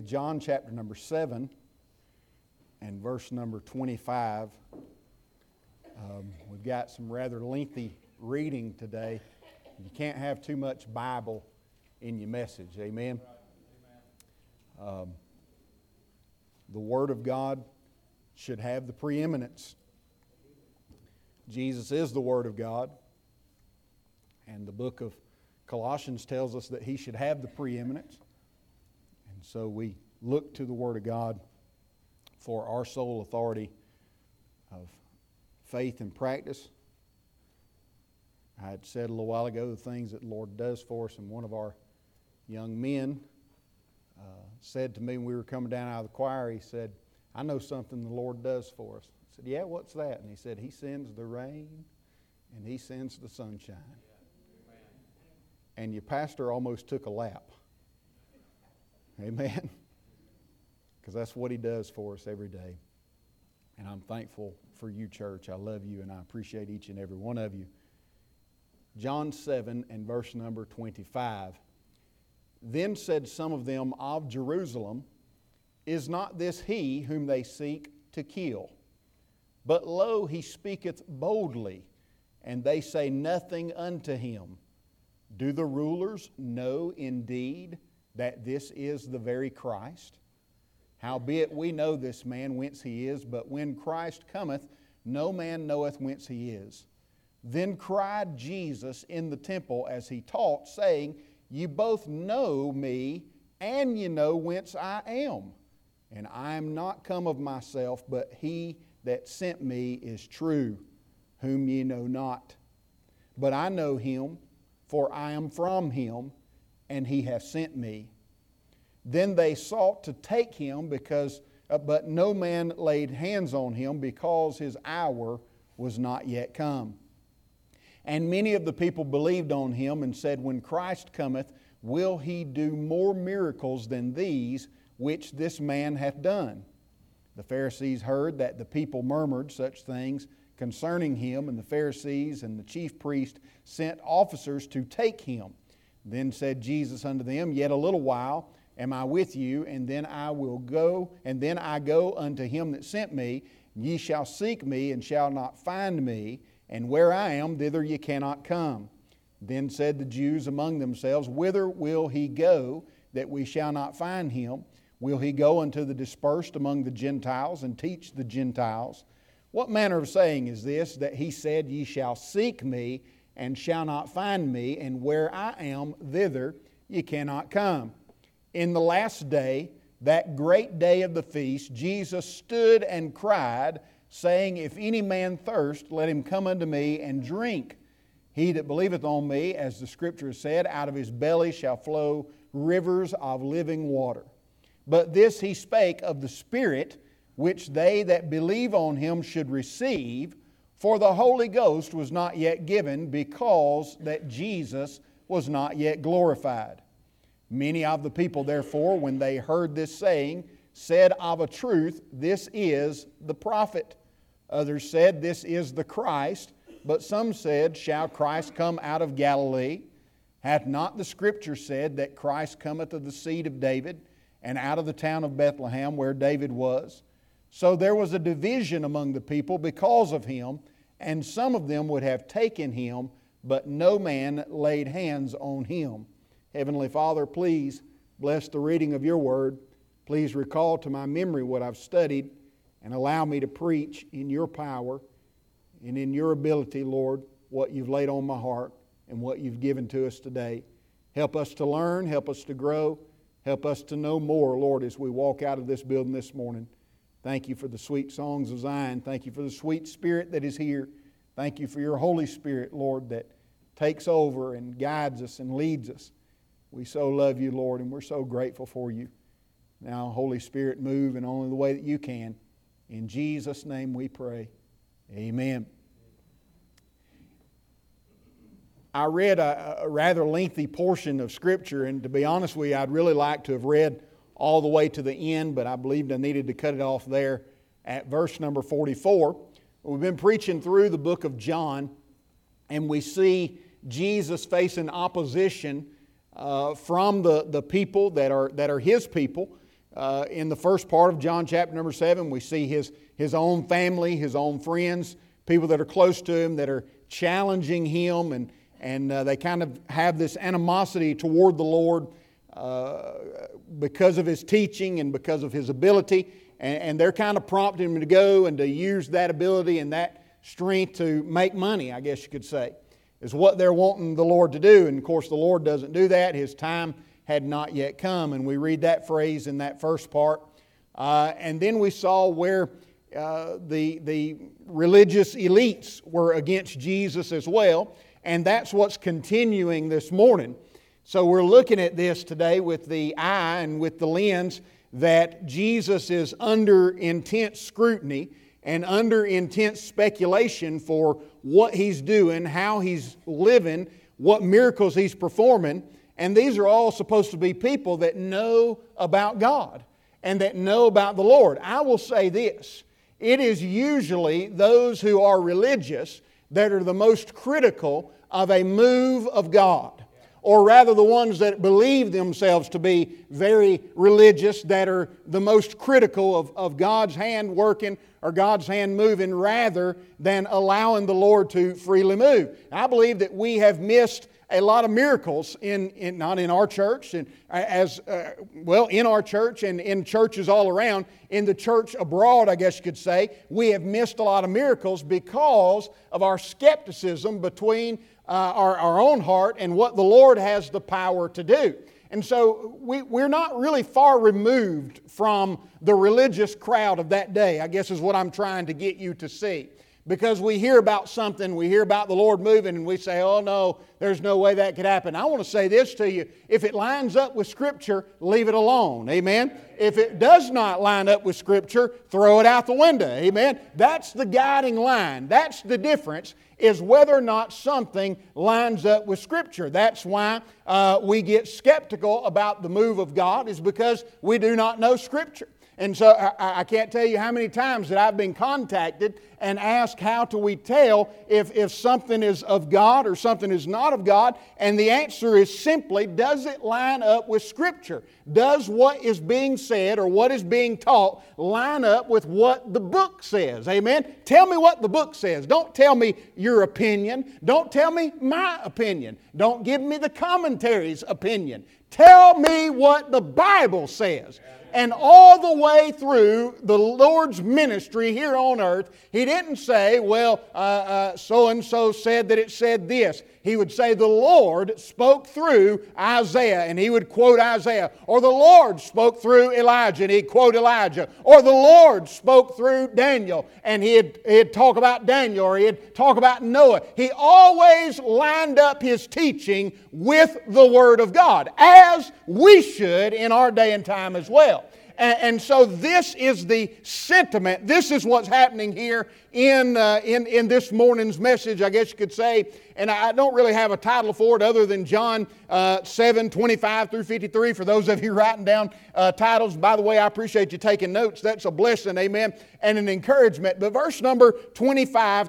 John chapter number 7 and verse number 25. We've got some rather lengthy reading today. You can't have too much Bible in your message. Amen? The Word of God should have the preeminence. Jesus is the Word of God. And the book of Colossians tells us that He should have the preeminence. And so we look to the Word of God for our sole authority of faith and practice. I had said a little while ago the things that the Lord does for us, and one of our young men said to me when we were coming down out of the choir, he said, "I know something the Lord does for us." I said, "Yeah, what's that?" And he said, "He sends the rain and He sends the sunshine." And your pastor almost took a lap. Amen? Because that's what He does for us every day. And I'm thankful for you, church. I love you and I appreciate each and every one of you. John 7 and verse number 25. Then said some of them of Jerusalem, "Is not this He whom they seek to kill? But lo, He speaketh boldly, and they say nothing unto Him. Do the rulers know indeed that this is the very Christ? Howbeit we know this man whence He is, but when Christ cometh, no man knoweth whence He is." Then cried Jesus in the temple as He taught, saying, "Ye both know me, and ye know whence I am. And I am not come of myself, but He that sent me is true, whom ye know not. But I know Him, for I am from Him, and He hath sent me." Then they sought to take Him, but no man laid hands on Him, because His hour was not yet come. And many of the people believed on Him, and said, "When Christ cometh, will He do more miracles than these which this man hath done?" The Pharisees heard that the people murmured such things concerning Him, and the Pharisees and the chief priests sent officers to take Him. Then said Jesus unto them, "Yet a little while am I with you, and then I go unto Him that sent me. Ye shall seek me, and shall not find me, and where I am, thither ye cannot come." Then said the Jews among themselves, "Whither will He go, that we shall not find Him? Will He go unto the dispersed among the Gentiles, and teach the Gentiles? What manner of saying is this, that He said, Ye shall seek me, and shall not find me, and where I am, thither ye cannot come?" In the last day, that great day of the feast, Jesus stood and cried, saying, "If any man thirst, let him come unto me and drink. He that believeth on me, as the Scripture has said, out of his belly shall flow rivers of living water." But this He spake of the Spirit, which they that believe on Him should receive, for the Holy Ghost was not yet given, because that Jesus was not yet glorified. Many of the people, therefore, when they heard this saying, said of a truth, "This is the prophet." Others said, "This is the Christ." But some said, "Shall Christ come out of Galilee? Hath not the Scripture said that Christ cometh of the seed of David, and out of the town of Bethlehem, where David was?" So there was a division among the people because of Him, and some of them would have taken Him, but no man laid hands on Him. Heavenly Father, please bless the reading of Your Word. Please recall to my memory what I've studied, and allow me to preach in Your power and in Your ability, Lord, what You've laid on my heart and what You've given to us today. Help us to learn, help us to grow, help us to know more, Lord, as we walk out of this building this morning. Thank You for the sweet songs of Zion. Thank You for the sweet Spirit that is here. Thank You for Your Holy Spirit, Lord, that takes over and guides us and leads us. We so love You, Lord, and we're so grateful for You. Now, Holy Spirit, move in only the way that You can. In Jesus' name we pray. Amen. I read a rather lengthy portion of Scripture, and to be honest with you, I'd really like to have read all the way to the end, but I believed I needed to cut it off there at verse number 44. We've been preaching through the book of John, and we see Jesus facing opposition from the people that are His people. in the first part of John chapter number 7, we see his own family, his own friends, people that are close to him that are challenging him, and they kind of have this animosity toward the Lord because of his teaching and because of his ability. And they're kind of prompting him to go and to use that ability and that strength to make money, I guess you could say, is what they're wanting the Lord to do. And of course, the Lord doesn't do that. His time had not yet come. And we read that phrase in that first part. And then we saw where the religious elites were against Jesus as well. And that's what's continuing this morning. So we're looking at this today with the eye and with the lens that Jesus is under intense scrutiny and under intense speculation for what He's doing, how He's living, what miracles He's performing. And these are all supposed to be people that know about God and that know about the Lord. I will say this, it is usually those who are religious that are the most critical of a move of God. Or rather the ones that believe themselves to be very religious that are the most critical of God's hand working or God's hand moving rather than allowing the Lord to freely move. I believe that we have missed a lot of miracles not in our church and in our church and in churches all around. In the church abroad, I guess you could say, we have missed a lot of miracles because of our skepticism between our own heart and what the Lord has the power to do. And so we're not really far removed from the religious crowd of that day, I guess is what I'm trying to get you to see. Because we hear about something, we hear about the Lord moving, and we say, oh no, there's no way that could happen. I want to say this to you. If it lines up with Scripture, leave it alone. Amen? If it does not line up with Scripture, throw it out the window. Amen? That's the guiding line. That's the difference, is whether or not something lines up with Scripture. That's why we get skeptical about the move of God, is because we do not know Scripture. And so I can't tell you how many times that I've been contacted and asked how do we tell if something is of God or something is not of God. And the answer is simply, does it line up with Scripture? Does what is being said or what is being taught line up with what the book says? Amen? Tell me what the book says. Don't tell me your opinion. Don't tell me my opinion. Don't give me the commentary's opinion. Tell me what the Bible says. And all the way through the Lord's ministry here on earth, He didn't say, well, so-and-so said that it said this. He would say the Lord spoke through Isaiah, and He would quote Isaiah. Or the Lord spoke through Elijah, and He'd quote Elijah. Or the Lord spoke through Daniel, and He'd talk about Daniel, or He'd talk about Noah. He always lined up His teaching with the Word of God, as we should in our day and time as well. And so this is the sentiment. This is what's happening here in this morning's message, I guess you could say. And I don't really have a title for it other than John 7:25 through 53. For those of you writing down titles, by the way, I appreciate you taking notes. That's a blessing, amen, and an encouragement. But verses number 25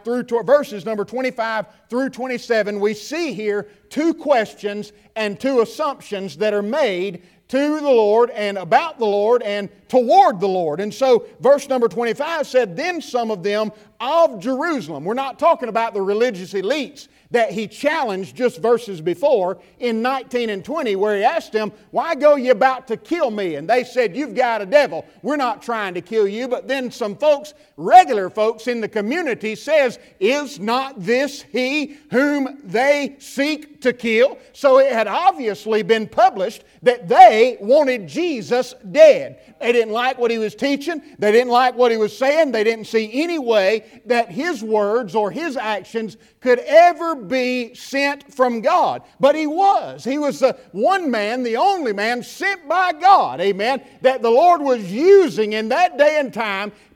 through 27, we see here two questions and two assumptions that are made to the Lord and about the Lord and toward the Lord. And so verse number 25 said, then some of them of Jerusalem. We're not talking about the religious elites that He challenged just verses before in 19 and 20, where He asked them, why go ye about to kill me? And they said, you've got a devil. We're not trying to kill you. But then some folks, regular folks in the community says, is not this he whom they seek to kill? So it had obviously been published that they wanted Jesus dead. They didn't like what He was teaching. They didn't like what He was saying. They didn't see any way that His words or His actions could ever be sent from God. But He was. He was the one man, the only man sent by God, amen, that the Lord was using in that day and time,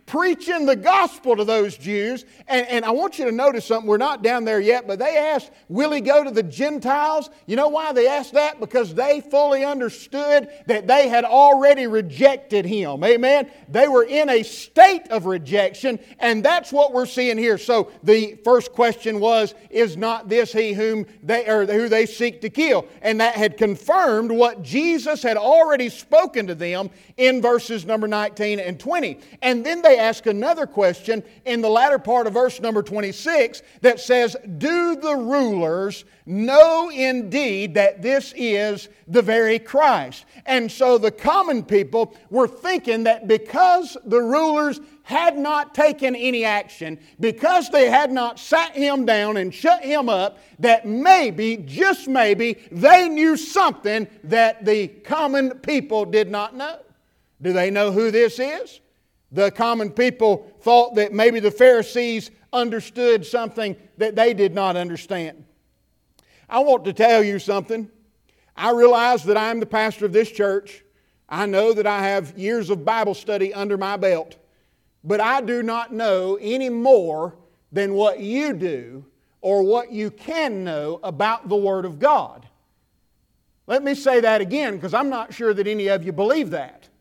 preaching the gospel to those Jews. And I want you to notice something. We're not down there yet, but they asked, will he go to the Gentiles? You know why they asked that? Because they fully understood that they had already rejected him. Amen? They were in a state of rejection, and that's what we're seeing here. So the first question was, is not this he who they seek to kill? And that had confirmed what Jesus had already spoken to them in verses number 19 and 20. And then they ask another question in the latter part of verse number 26 that says, do the rulers know indeed that this is the very Christ? And so the common people were thinking that because the rulers had not taken any action, because they had not sat him down and shut him up, that maybe, just maybe, they knew something that the common people did not know. Do they know who this is? The common people thought that maybe the Pharisees understood something that they did not understand. I want to tell you something. I realize that I'm the pastor of this church. I know that I have years of Bible study under my belt. But I do not know any more than what you do or what you can know about the Word of God. Let me say that again, because I'm not sure that any of you believe that.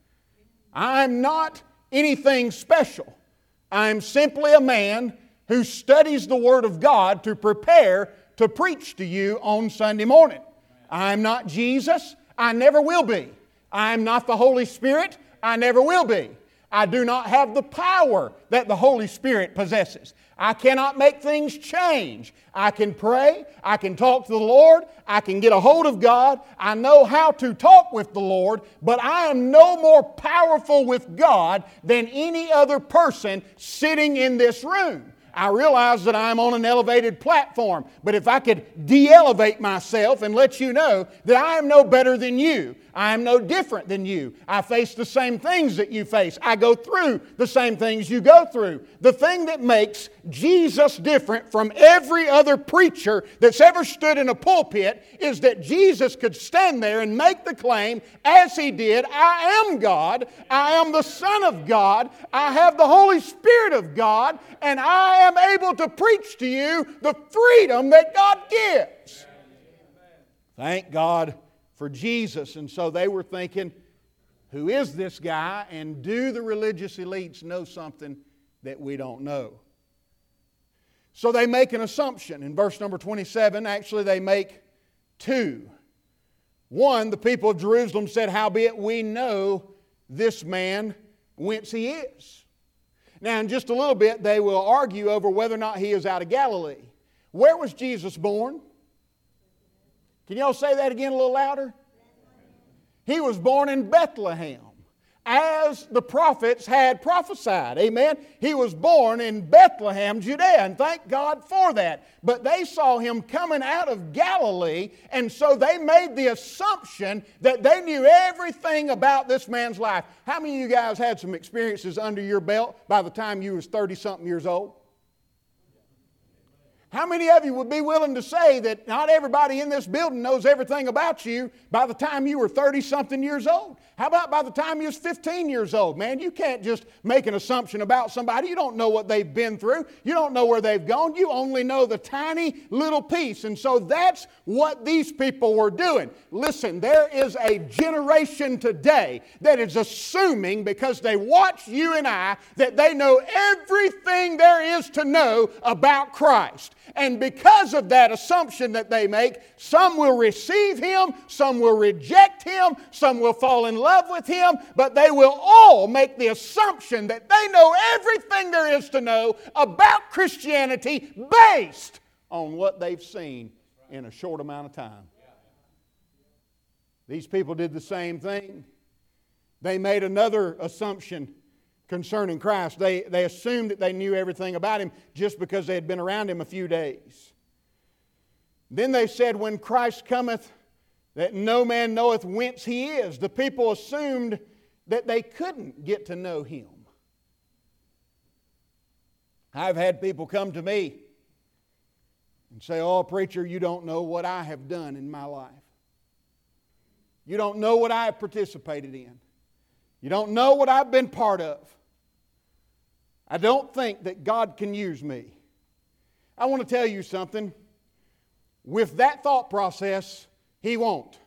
I'm not anything special. I'm simply a man who studies the Word of God to prepare to preach to you on Sunday morning. I'm not Jesus. I never will be. I'm not the Holy Spirit. I never will be. I do not have the power that the Holy Spirit possesses. I cannot make things change. I can pray. I can talk to the Lord. I can get a hold of God. I know how to talk with the Lord, but I am no more powerful with God than any other person sitting in this room. I realize that I'm on an elevated platform, but if I could de-elevate myself and let you know that I am no better than you, I am no different than you. I face the same things that you face. I go through the same things you go through. The thing that makes Jesus different from every other preacher that's ever stood in a pulpit is that Jesus could stand there and make the claim, as He did, I am God, I am the Son of God, I have the Holy Spirit of God, and I am able to preach to you the freedom that God gives. Thank God for Jesus. And so they were thinking, who is this guy? And do the religious elites know something that we don't know? So they make an assumption. In verse number 27, actually they make two. One, the people of Jerusalem said, howbeit we know this man whence he is. Now in just a little bit they will argue over whether or not he is out of Galilee. Where was Jesus born? Can y'all say that again a little louder? He was born in Bethlehem, as the prophets had prophesied. Amen? He was born in Bethlehem, Judea, and thank God for that. But they saw Him coming out of Galilee, and so they made the assumption that they knew everything about this man's life. How many of you guys had some experiences under your belt by the time you was 30-something years old? How many of you would be willing to say that not everybody in this building knows everything about you by the time you were 30-something years old? How about by the time you was 15 years old? Man, you can't just make an assumption about somebody. You don't know what they've been through. You don't know where they've gone. You only know the tiny little piece. And so that's what these people were doing. Listen, there is a generation today that is assuming, because they watch you and I, that they know everything there is to know about Christ. And because of that assumption that they make, some will receive Him, some will reject Him, some will fall in love with Him, but they will all make the assumption that they know everything there is to know about Christianity based on what they've seen in a short amount of time. These people did the same thing. They made another assumption concerning Christ. They assumed that they knew everything about Him just because they had been around Him a few days. Then they said, when Christ cometh, that no man knoweth whence He is. The people assumed that they couldn't get to know Him. I've had people come to me and say, oh, preacher, you don't know what I have done in my life. You don't know what I have participated in. You don't know what I've been part of. I don't think that God can use me. I want to tell you something. With that thought process, He won't.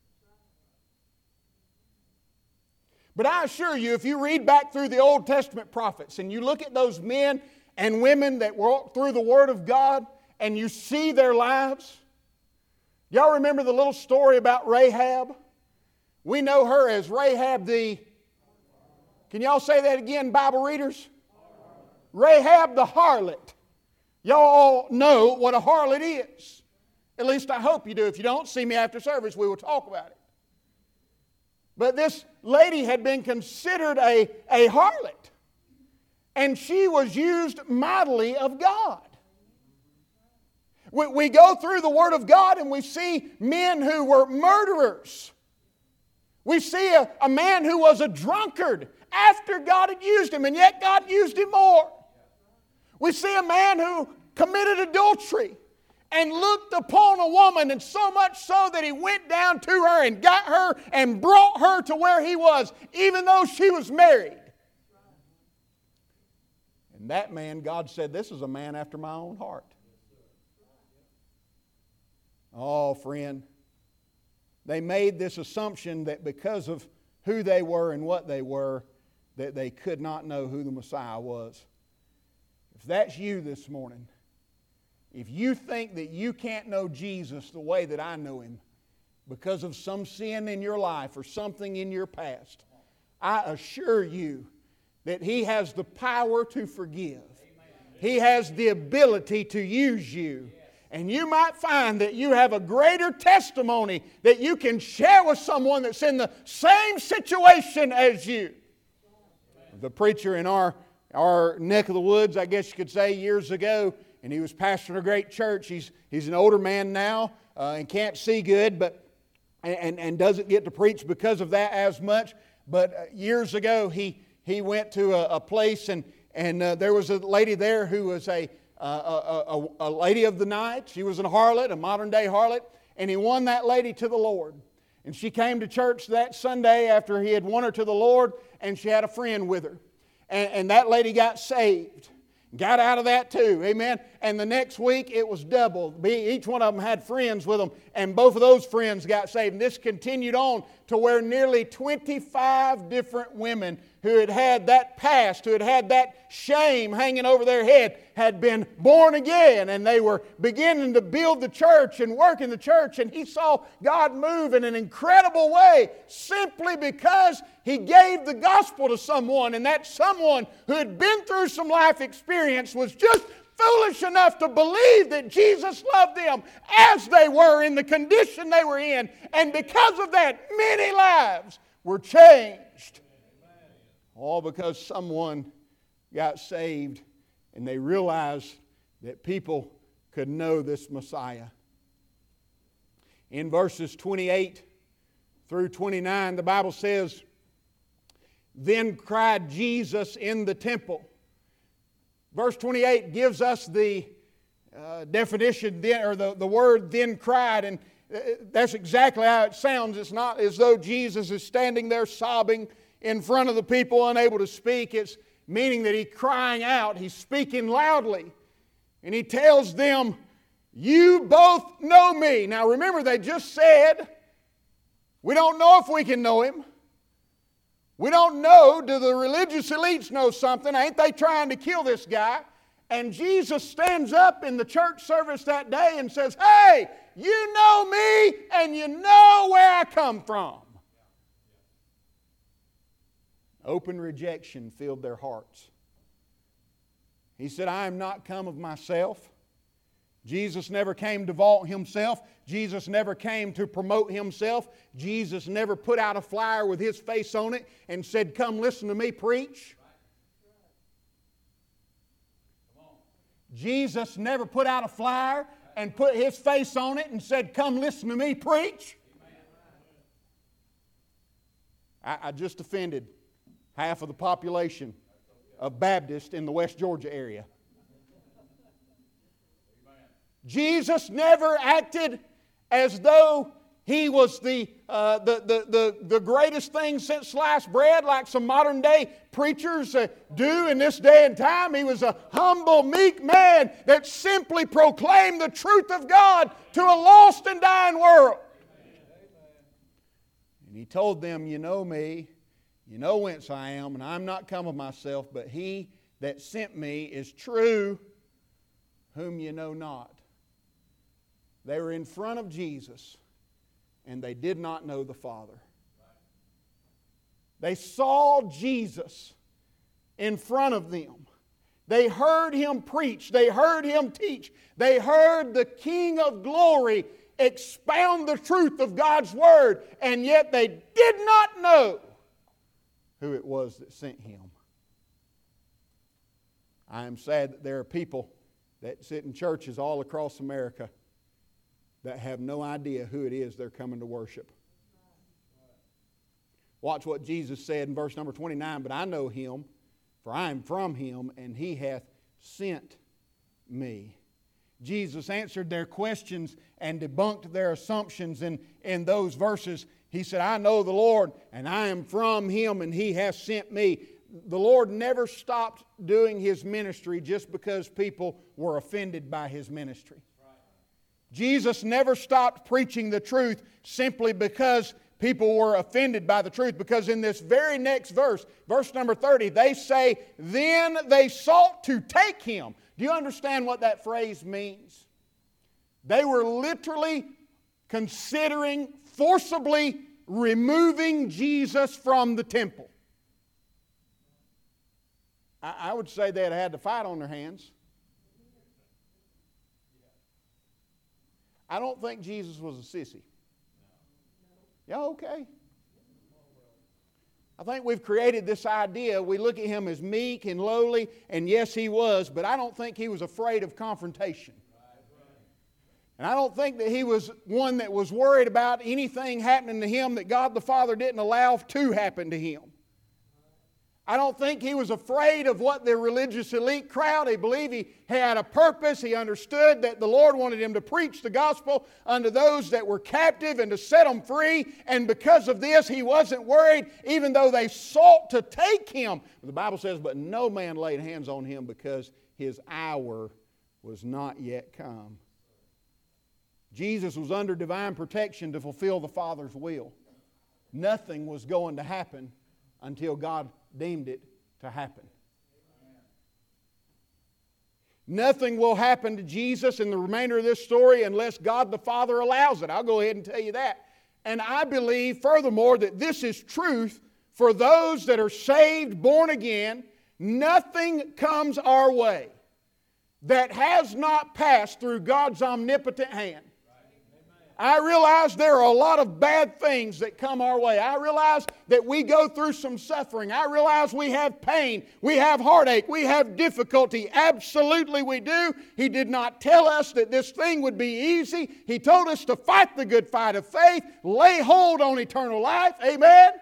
But I assure you, if you read back through the Old Testament prophets and you look at those men and women that walked through the Word of God and you see their lives, y'all remember the little story about Rahab? We know her as Rahab the... Can y'all say that again, Bible readers? Rahab the harlot. Y'all all know what a harlot is. At least I hope you do. If you don't, see me after service. We will talk about it. But this lady had been considered a harlot. And she was used mightily of God. We go through the Word of God and we see men who were murderers. We see a man who was a drunkard after God had used him, and yet God used him more. We see a man who committed adultery and looked upon a woman, and so much so that he went down to her and got her and brought her to where he was, even though she was married. And that man, God said, this is a man after my own heart. Oh, friend, they made this assumption that because of who they were and what they were, that they could not know who the Messiah was. If that's you this morning, if you think that you can't know Jesus the way that I know Him because of some sin in your life or something in your past, I assure you that He has the power to forgive. He has the ability to use you. And you might find that you have a greater testimony that you can share with someone that's in the same situation as you. The preacher in our neck of the woods, I guess you could say, years ago, and he was pastoring a great church. He's an older man now and can't see good, but and doesn't get to preach because of that as much. But years ago, he went to a place and there was a lady there who was a lady of the night. She was a harlot, a modern day harlot, and he won that lady to the Lord. And she came to church that Sunday after he had won her to the Lord, and she had a friend with her. And that lady got saved. Got out of that too, amen. And the next week it was double. Each one of them had friends with them, and both of those friends got saved. And this continued on to where nearly 25 different women who had had that past, who had had that shame hanging over their head, had been born again, and they were beginning to build the church and work in the church. And he saw God move in an incredible way simply because he gave the gospel to someone, and that someone who had been through some life experience was just foolish enough to believe that Jesus loved them as they were in the condition they were in. And because of that, many lives were changed. All because someone got saved and they realized that people could know this Messiah. In verses 28 through 29, the Bible says, "Then cried Jesus in the temple." Verse 28 gives us the definition, or the word "then cried," and that's exactly how it sounds. It's not as though Jesus is standing there sobbing in front of the people, unable to speak. It's meaning that he's crying out. He's speaking loudly. And he tells them, "You both know me." Now remember, they just said, we don't know if we can know him. We don't know. Do the religious elites know something? Ain't they trying to kill this guy? And Jesus stands up in the church service that day and says, "Hey, you know me and you know where I come from." Open rejection filled their hearts. He said, "I am not come of myself." Jesus never came to vault himself. Jesus never came to promote himself. Jesus never put out a flyer with his face on it and said, "Come listen to me preach." Jesus never put out a flyer and put his face on it and said, "Come listen to me preach." I just offended half of the population of Baptists in the West Georgia area. Jesus never acted as though he was the greatest thing since sliced bread, like some modern day preachers do in this day and time. He was a humble, meek man that simply proclaimed the truth of God to a lost and dying world. And he told them, you know me, you know whence I am, and I'm not come of myself, but he that sent me is true, whom you know not. They were in front of Jesus, and they did not know the Father. They saw Jesus in front of them. They heard Him preach. They heard Him teach. They heard the King of glory expound the truth of God's Word, and yet they did not know who it was that sent Him. I am sad that there are people that sit in churches all across America that have no idea who it is they're coming to worship. Watch what Jesus said in verse number 29, but I know Him, for I am from Him, and He hath sent me. Jesus answered their questions and debunked their assumptions in those verses. He said, I know the Lord, and I am from Him, and He hath sent me. The Lord never stopped doing His ministry just because people were offended by His ministry. Jesus never stopped preaching the truth simply because people were offended by the truth. Because in this very next verse, verse number 30, they say, then they sought to take Him. Do you understand what that phrase means? They were literally considering forcibly removing Jesus from the temple. I would say they'd had to fight on their hands. I don't think Jesus was a sissy. Yeah, okay. I think we've created this idea. We look at Him as meek and lowly, and yes, He was, but I don't think He was afraid of confrontation. And I don't think that He was one that was worried about anything happening to Him that God the Father didn't allow to happen to Him. I don't think He was afraid of what the religious elite crowd. He believed He had a purpose. He understood that the Lord wanted Him to preach the gospel unto those that were captive and to set them free. And because of this, He wasn't worried, even though they sought to take Him. The Bible says, but no man laid hands on Him because His hour was not yet come. Jesus was under divine protection to fulfill the Father's will. Nothing was going to happen until God deemed it to happen. Nothing will happen to Jesus in the remainder of this story unless God the Father allows it. I'll go ahead and tell you that. And I believe, furthermore, that this is truth for those that are saved, born again. Nothing comes our way that has not passed through God's omnipotent hand. I realize there are a lot of bad things that come our way. I realize that we go through some suffering. I realize we have pain. We have heartache. We have difficulty. Absolutely we do. He did not tell us that this thing would be easy. He told us to fight the good fight of faith, lay hold on eternal life. Amen?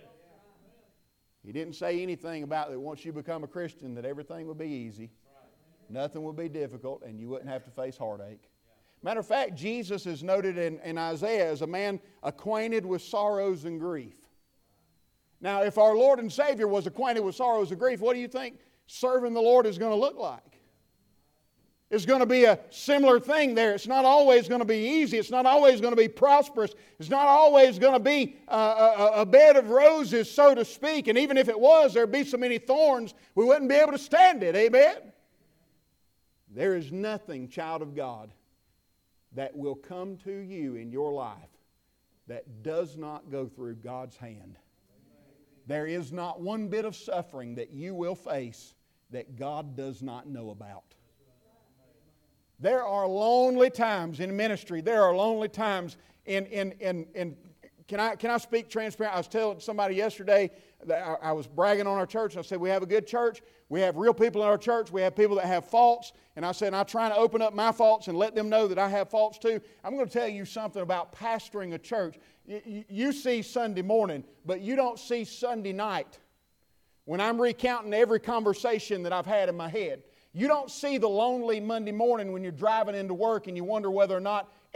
He didn't say anything about that once you become a Christian that everything would be easy. Nothing would be difficult and you wouldn't have to face heartache. Matter of fact, Jesus is noted in Isaiah as a man acquainted with sorrows and grief. Now, if our Lord and Savior was acquainted with sorrows and grief, what do you think serving the Lord is going to look like? It's going to be a similar thing there. It's not always going to be easy. It's not always going to be prosperous. It's not always going to be a bed of roses, so to speak. And even if it was, there'd be so many thorns, we wouldn't be able to stand it. Amen? There is nothing, child of God, that will come to you in your life that does not go through God's hand. There is not one bit of suffering that you will face that God does not know about. There are lonely times in ministry. There are lonely times in can I speak transparent? I was telling somebody yesterday that I was bragging on our church. I said, we have a good church. We have real people in our church. We have people that have faults. And I said, I'm trying to open up my faults and let them know that I have faults too. I'm going to tell you something about pastoring a church. You see Sunday morning, but you don't see Sunday night. When I'm recounting every conversation that I've had in my head, you don't see the lonely Monday morning when you're driving into work and you wonder whether or not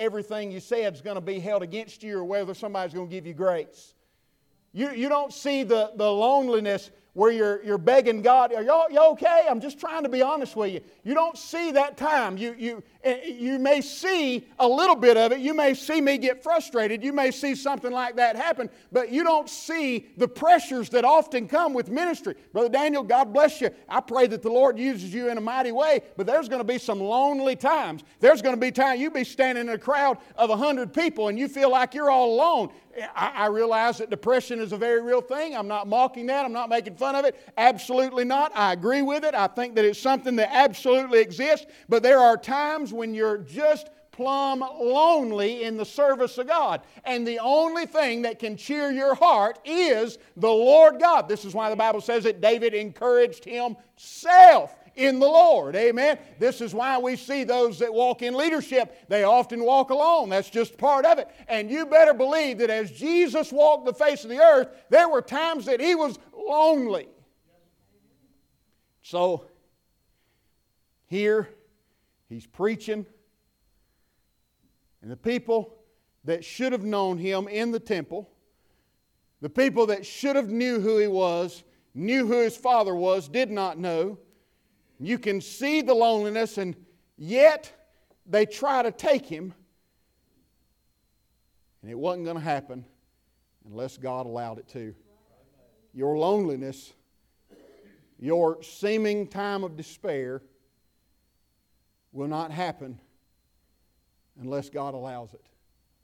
everything you said is going to be held against you or whether somebody's going to give you grace. You don't see the loneliness where you're begging God, are y'all okay? I'm just trying to be honest with you. You don't see that time. You may see a little bit of it. You may see me get frustrated. You may see something like that happen, but you don't see the pressures that often come with ministry. Brother Daniel, God bless you. I pray that the Lord uses you in a mighty way, but there's going to be some lonely times. There's going to be times you'll be standing in a crowd of 100 people and you feel like you're all alone. I realize that depression is a very real thing. I'm not mocking that. I'm not making fun of it. Absolutely not. I agree with it. I think that it's something that absolutely exists. But there are times when you're just plumb lonely in the service of God. And the only thing that can cheer your heart is the Lord God. This is why the Bible says that David encouraged himself in the Lord. Amen. This is why we see those that walk in leadership, they often walk alone. That's just part of it. And you better believe that as Jesus walked the face of the earth, there were times that He was lonely. So, here, He's preaching, and the people that should have known Him in the temple, the people that should have knew who He was, knew who His Father was, did not know. You can see the loneliness, and yet they try to take Him. And it wasn't going to happen unless God allowed it to. Your loneliness, your seeming time of despair will not happen unless God allows it.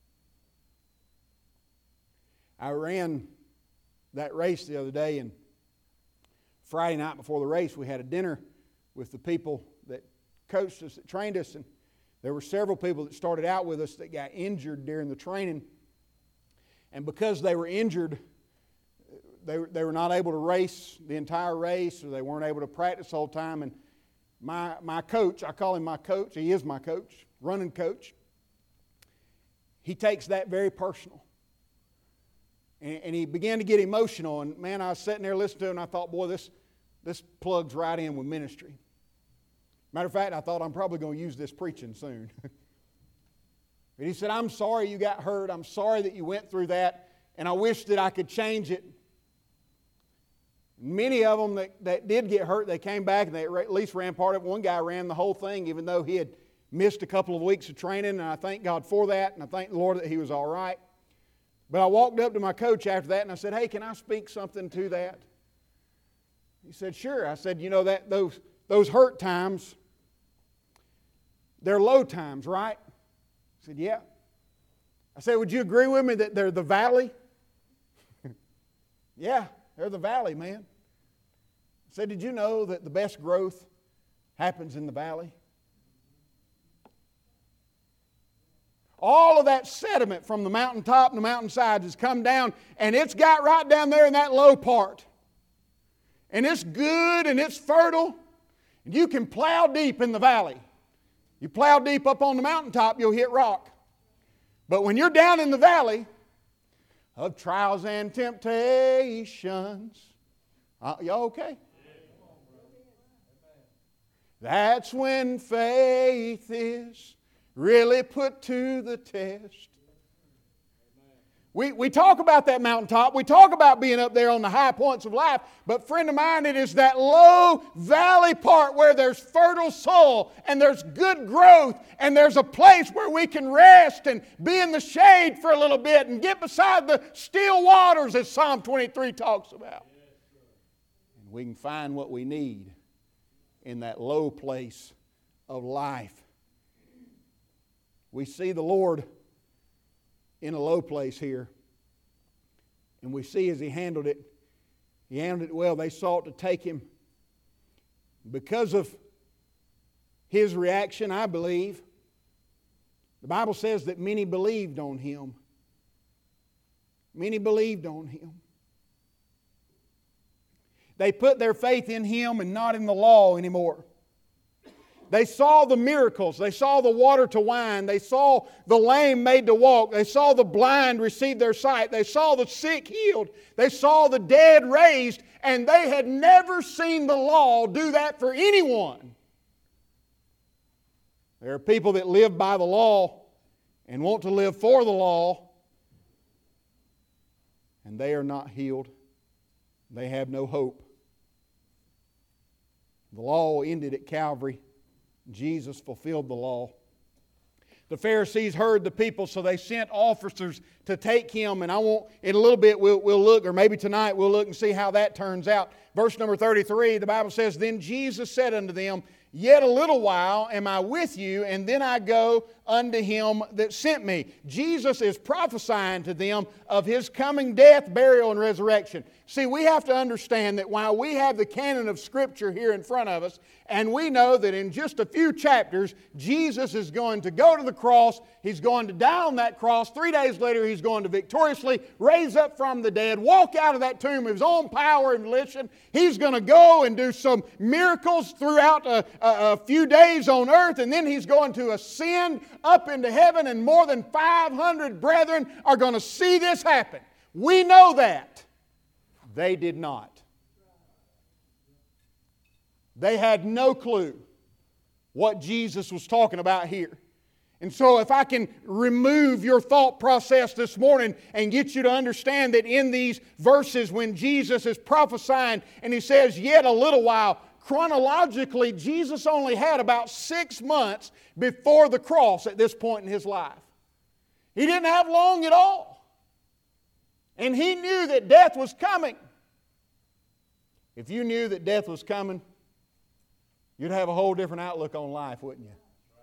I ran that race the other day, and Friday night before the race we had a dinner with the people that coached us, that trained us, and there were several people that started out with us that got injured during the training. And because they were injured, they were not able to race the entire race, or they weren't able to practice the whole time. And my coach, I call him my coach, he is my coach, running coach, he takes that very personal. And he began to get emotional. And man, I was sitting there listening to him, and I thought, boy, this plugs right in with ministry. Matter of fact, I thought I'm probably going to use this preaching soon. But he said, I'm sorry you got hurt. I'm sorry that you went through that. And I wish that I could change it. Many of them that did get hurt, they came back and they at least ran part of it. One guy ran the whole thing even though he had missed a couple of weeks of training. And I thank God for that. And I thank the Lord that he was all right. But I walked up to my coach after that and I said, hey, can I speak something to that? He said, sure. I said, you know, that those hurt times, they're low times, right? He said, yeah. I said, would you agree with me that they're the valley? Yeah, they're the valley, man. I said, did you know that the best growth happens in the valley? All of that sediment from the mountaintop and the mountainsides has come down, and it's got right down there in that low part. And it's good and it's fertile. And you can plow deep in the valley. You plow deep up on the mountaintop, you'll hit rock. But when you're down in the valley of trials and temptations, y'all okay? That's when faith is really put to the test. We talk about that mountaintop. We talk about being up there on the high points of life. But friend of mine, it is that low valley part where there's fertile soil and there's good growth and there's a place where we can rest and be in the shade for a little bit and get beside the still waters as Psalm 23 talks about. And we can find what we need in that low place of life. We see the Lord in a low place here. And we see as He handled it well. They sought to take Him. Because of His reaction, I believe, the Bible says that many believed on Him. Many believed on Him. They put their faith in Him and not in the law anymore. They saw the miracles. They saw the water to wine. They saw the lame made to walk. They saw the blind receive their sight. They saw the sick healed. They saw the dead raised. And they had never seen the law do that for anyone. There are people that live by the law and want to live for the law, and they are not healed. They have no hope. The law ended at Calvary. Jesus fulfilled the law. The Pharisees heard the people, so they sent officers to take Him. And I want, in a little bit, we'll look, or maybe tonight we'll look and see how that turns out. Verse number 33, the Bible says, Then Jesus said unto them, Yet a little while am I with you, and then I go unto Him that sent me. Jesus is prophesying to them of His coming death, burial, and resurrection. See, we have to understand that while we have the canon of Scripture here in front of us, and we know that in just a few chapters, Jesus is going to go to the cross, He's going to die on that cross, 3 days later He's going to victoriously raise up from the dead, walk out of that tomb of His own power and volition. He's going to go and do some miracles throughout a few days on earth, and then He's going to ascend up into heaven, and more than 500 brethren are going to see this happen. We know that. They did not. They had no clue what Jesus was talking about here. And so if I can remove your thought process this morning and get you to understand that in these verses when Jesus is prophesying and He says, Yet a little while, chronologically, Jesus only had about 6 months before the cross at this point in His life. He didn't have long at all. And He knew that death was coming. If you knew that death was coming, you'd have a whole different outlook on life, wouldn't you?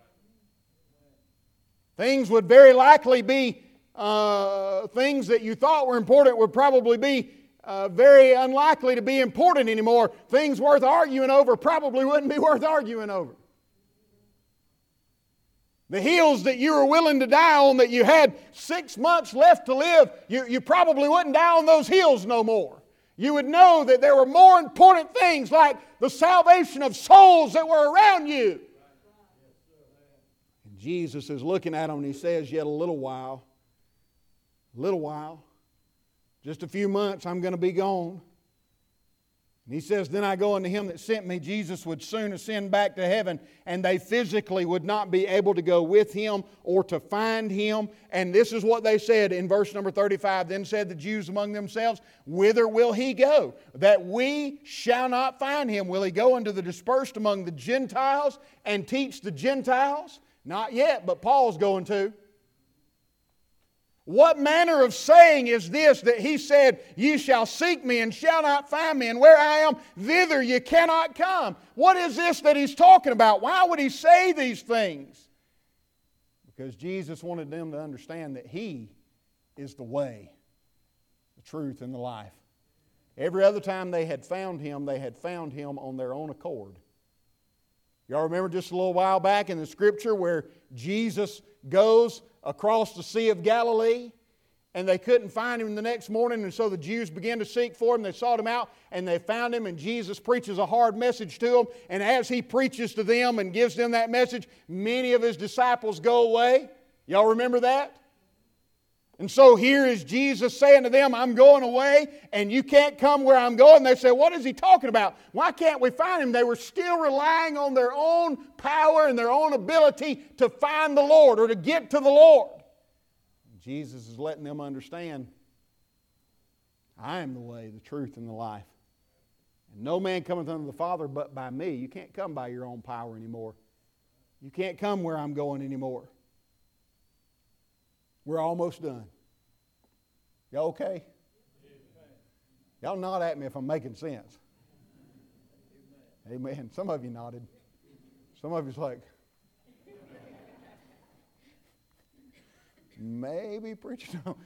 Things would very likely be, things that you thought were important would probably be very unlikely to be important anymore. Things worth arguing over probably wouldn't be worth arguing over. The hills that you were willing to die on, that you had 6 months left to live, you probably wouldn't die on those hills no more. You would know that there were more important things like the salvation of souls that were around you. And Jesus is looking at them and He says, Yet a little while, just a few months, I'm going to be gone. And He says, Then I go unto Him that sent me. Jesus would soon ascend back to heaven, and they physically would not be able to go with Him or to find Him. And this is what they said in verse number 35. Then said the Jews among themselves, Whither will He go, that we shall not find Him? Will He go into the dispersed among the Gentiles and teach the Gentiles? Not yet, but Paul's going to. What manner of saying is this that He said, Ye shall seek me and shall not find me, and where I am, thither ye cannot come? What is this that He's talking about? Why would He say these things? Because Jesus wanted them to understand that He is the way, the truth, and the life. Every other time they had found Him on their own accord. Y'all remember just a little while back in the Scripture where Jesus goes across the Sea of Galilee, and they couldn't find Him the next morning, and so the Jews began to seek for Him. They sought Him out, and they found Him, and Jesus preaches a hard message to them, and as He preaches to them and gives them that message, many of His disciples go away. Y'all remember that? And so here is Jesus saying to them, I'm going away, and you can't come where I'm going. They say, what is He talking about? Why can't we find Him? They were still relying on their own power and their own ability to find the Lord or to get to the Lord. Jesus is letting them understand, I am the way, the truth, and the life. And no man cometh unto the Father but by me. You can't come by your own power anymore. You can't come where I'm going anymore. We're almost done. Y'all okay? Y'all nod at me if I'm making sense. Amen. Some of you nodded. Some of you's like, maybe preacher don't.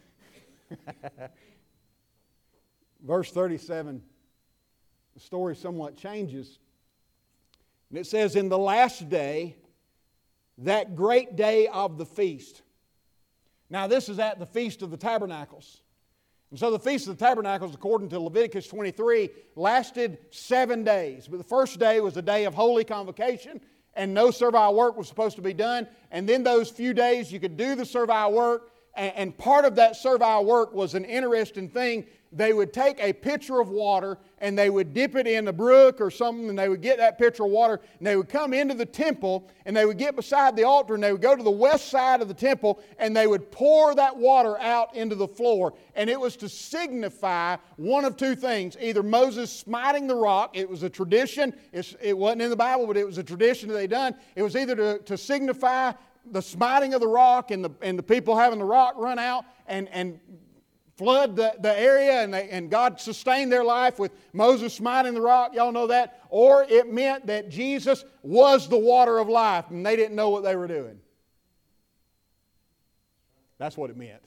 Verse 37, the story somewhat changes. And it says, In the last day, that great day of the feast. Now this is at the Feast of the Tabernacles. And so the Feast of the Tabernacles, according to Leviticus 23, lasted 7 days. But the first day was a day of holy convocation, and no servile work was supposed to be done. And then those few days you could do the servile work, And part of that servile work was an interesting thing. They would take a pitcher of water and they would dip it in a brook or something, and they would get that pitcher of water and they would come into the temple and they would get beside the altar and they would go to the west side of the temple and they would pour that water out into the floor. And it was to signify one of two things. Either Moses smiting the rock. It was a tradition. It wasn't in the Bible, but it was a tradition that they done. It was either to signify the smiting of the rock and the people having the rock run out and flood the area, and God sustained their life with Moses smiting the rock. Y'all know that. Or it meant that Jesus was the water of life, and they didn't know what they were doing. That's what it meant.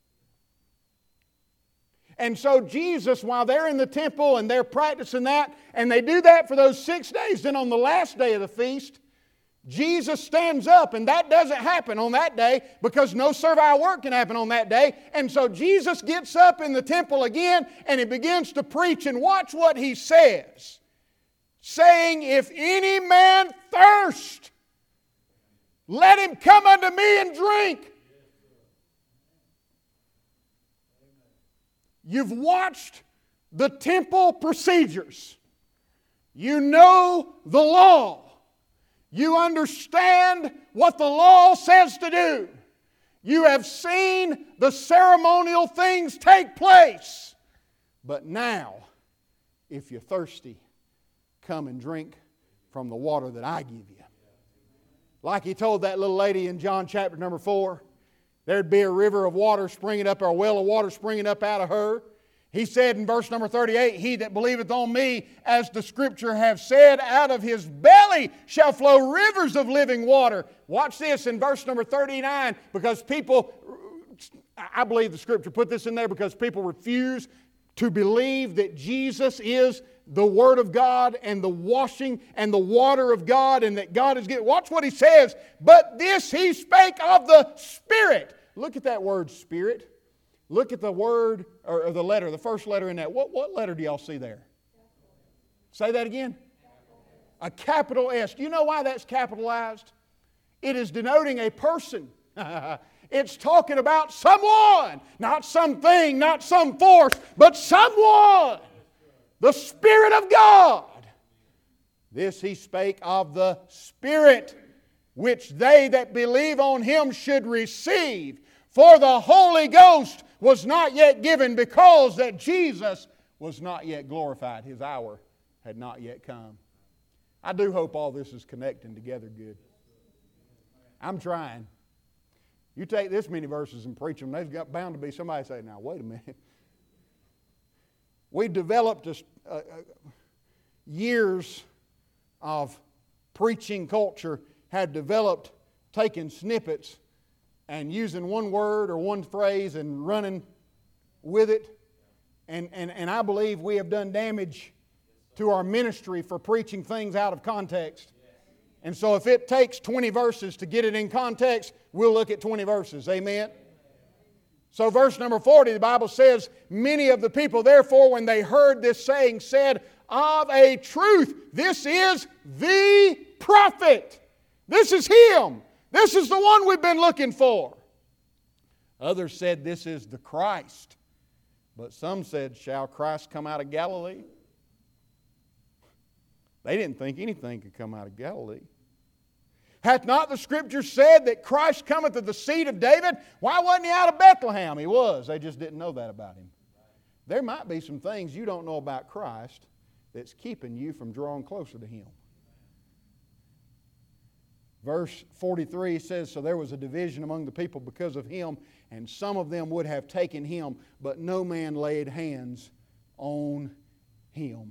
And so Jesus, while they're in the temple and they're practicing that, and they do that for those 6 days, then on the last day of the feast, Jesus stands up, and that doesn't happen on that day because no servile work can happen on that day. And so Jesus gets up in the temple again and he begins to preach, and watch what he says. Saying, "If any man thirst, let him come unto me and drink." You've watched the temple procedures. You know the law. You understand what the law says to do. You have seen the ceremonial things take place. But now, if you're thirsty, come and drink from the water that I give you. Like he told that little lady in John chapter number 4, there'd be a river of water springing up, or a well of water springing up out of her. He said in verse number 38, "He that believeth on me, as the Scripture have said, out of his belly shall flow rivers of living water." Watch this in verse number 39, because people, I believe the Scripture put this in there because people refuse to believe that Jesus is the Word of God and the washing and the water of God, and that God is good. Watch what he says. "But this he spake of the Spirit." Look at that word, Spirit. Look at the word, or the letter, the first letter in that. What letter do y'all see there? Say that again. A capital S. Do you know why that's capitalized? It is denoting a person. It's talking about someone. Not something, not some force, but someone. The Spirit of God. "This he spake of the Spirit, which they that believe on him should receive. For the Holy Ghost was not yet given, because that Jesus was not yet glorified." His hour had not yet come. I do hope all this is connecting together good. I'm trying. You take this many verses and preach them, there's bound to be somebody say, "Now wait a minute." We developed years of preaching culture, had developed taking snippets and using one word or one phrase and running with it. And I believe we have done damage to our ministry for preaching things out of context. And so if it takes 20 verses to get it in context, we'll look at 20 verses. Amen? So verse number 40, the Bible says, "Many of the people, therefore, when they heard this saying, said, Of a truth, this is the prophet." This is him. This is the one we've been looking for. Others said, "This is the Christ." But some said, "Shall Christ come out of Galilee?" They didn't think anything could come out of Galilee. "Hath not the Scripture said that Christ cometh of the seed of David?" Why wasn't he out of Bethlehem? He was. They just didn't know that about him. There might be some things you don't know about Christ that's keeping you from drawing closer to him. Verse 43 says, "So there was a division among the people because of him, and some of them would have taken him, but no man laid hands on him."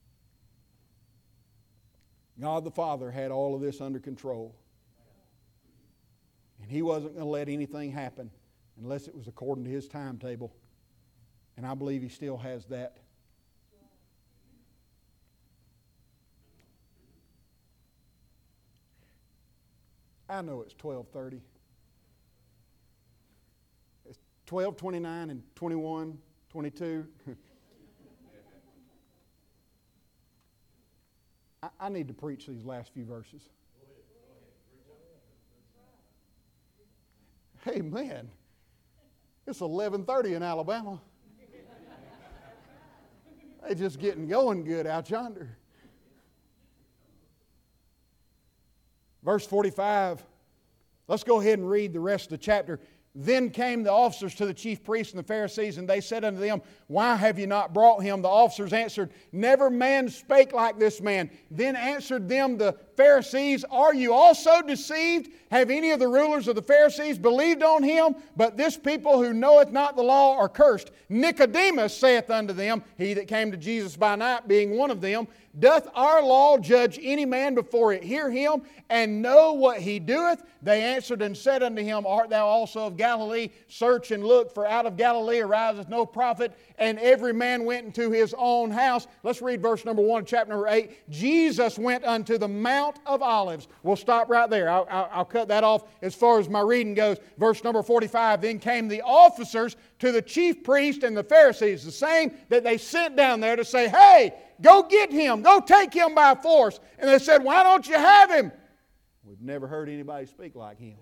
God the Father had all of this under control. And He wasn't going to let anything happen unless it was according to His timetable. And I believe He still has that. I know it's 12:30. It's 12:29 and 21, 22. I need to preach these last few verses. Amen. It's 11:30 in Alabama. They just getting going good out yonder. Verse 45. Let's go ahead and read the rest of the chapter. Then came the officers to the chief priests and the Pharisees, and they said unto them, Why have you not brought him? The officers answered, Never man spake like this man. Then answered them the Pharisees, Are you also deceived? Have any of the rulers of the Pharisees believed on him? But this people who knoweth not the law are cursed. Nicodemus saith unto them, he that came to Jesus by night, being one of them, Doth our law judge any man before it hear him, and know what he doeth? They answered and said unto him, Art thou also of Galilee? Search and look, for out of Galilee ariseth no prophet. And every man went into his own house. Let's read verse number 1 of chapter number 8. Jesus went unto the Mount of Olives. We'll stop right there. I'll cut that off as far as my reading goes. Verse number 45. Then came the officers to the chief priest and the Pharisees, the same that they sent down there to say, Hey, go get him. Go take him by force. And they said, Why don't you have him? We've never heard anybody speak like him.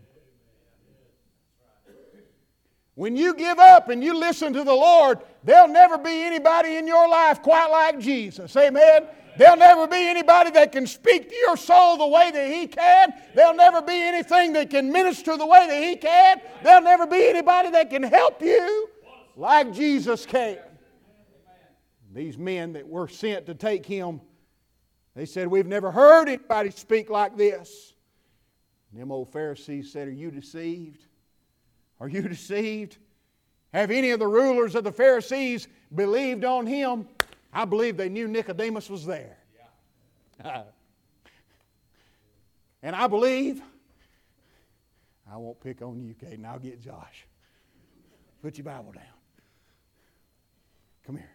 When you give up and you listen to the Lord, there'll never be anybody in your life quite like Jesus. Amen? There'll never be anybody that can speak to your soul the way that He can. There'll never be anything that can minister the way that He can. There'll never be anybody that can help you like Jesus can. These men that were sent to take Him, they said, We've never heard anybody speak like this. And them old Pharisees said, Are you deceived? Are you deceived? Have any of the rulers of the Pharisees believed on Him? I believe they knew Nicodemus was there. Yeah. And I believe, I won't pick on you, Caden. I'll get Josh. Put your Bible down. Come here.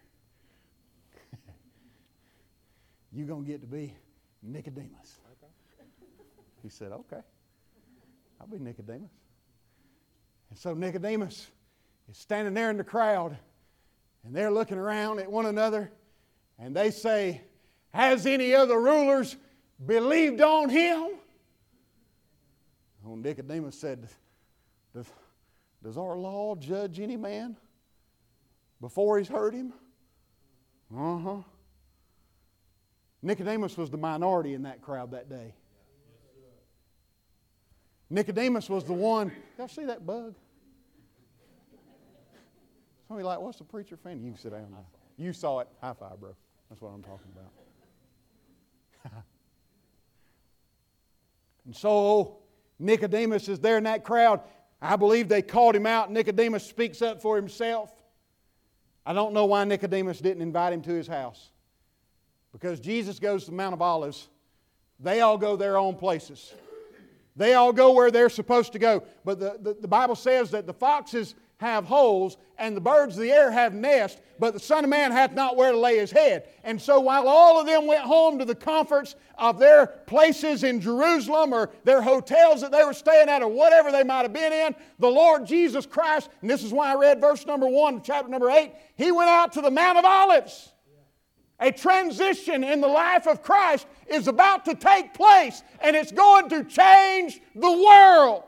You're going to get to be Nicodemus. Okay. He said, Okay. I'll be Nicodemus. And so Nicodemus is standing there in the crowd, and they're looking around at one another, and they say, Has any of the rulers believed on him? Oh, Nicodemus said, Does our law judge any man before he's heard him? Uh-huh. Nicodemus was the minority in that crowd that day. Nicodemus was the one. Y'all see that bug? Somebody like, what's the preacher fan? You can sit down now. You saw it. High five, bro. That's what I'm talking about. And so Nicodemus is there in that crowd. I believe they called him out. Nicodemus speaks up for himself. I don't know why Nicodemus didn't invite him to his house. Because Jesus goes to the Mount of Olives. They all go their own places. They all go where they're supposed to go. But the Bible says that the foxes have holes and the birds of the air have nests, but the Son of Man hath not where to lay His head. And so while all of them went home to the comforts of their places in Jerusalem or their hotels that they were staying at or whatever they might have been in, the Lord Jesus Christ, and this is why I read verse number 1 of chapter number 8, He went out to the Mount of Olives. A transition in the life of Christ is about to take place, and it's going to change the world.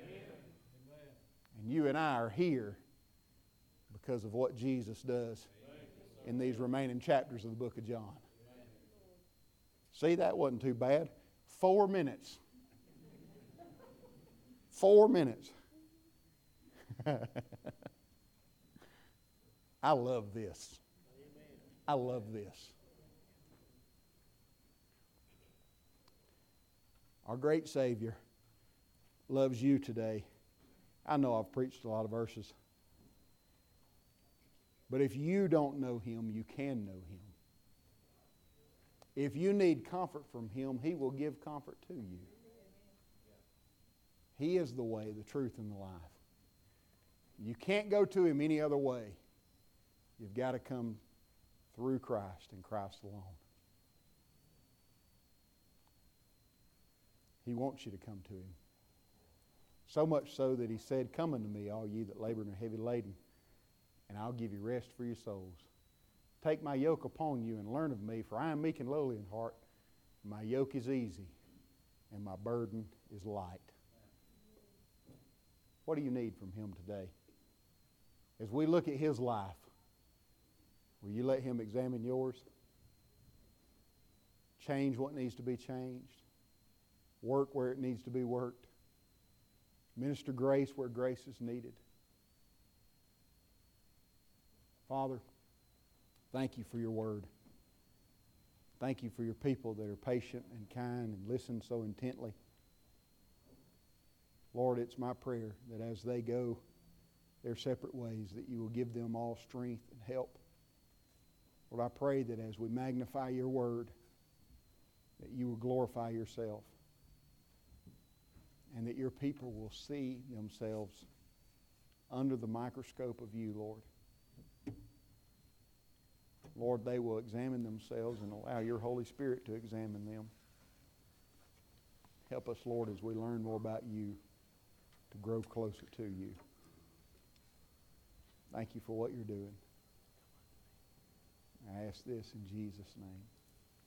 And you and I are here because of what Jesus does in these remaining chapters of the book of John. See, that wasn't too bad. 4 minutes. 4 minutes. I love this. I love this. Our great Savior loves you today. I know I've preached a lot of verses. But if you don't know Him, you can know Him. If you need comfort from Him, He will give comfort to you. He is the way, the truth, and the life. You can't go to Him any other way. You've got to come through Christ and Christ alone. He wants you to come to Him. So much so that He said, Come unto me, all ye that labor and are heavy laden, and I'll give you rest for your souls. Take my yoke upon you and learn of me, for I am meek and lowly in heart. My yoke is easy, and my burden is light. What do you need from Him today? As we look at his life, will you let him examine yours? Change what needs to be changed. Work where it needs to be worked. Minister grace where grace is needed. Father, thank you for your word. Thank you for your people that are patient and kind and listen so intently. Lord, it's my prayer that as they go their separate ways, that you will give them all strength and help. Lord, I pray that as we magnify your word, that you will glorify yourself, and that your people will see themselves under the microscope of you, Lord. Lord, they will examine themselves and allow your Holy Spirit to examine them. Help us, Lord, as we learn more about you, to grow closer to you. Thank you for what you're doing. I ask this in Jesus' name.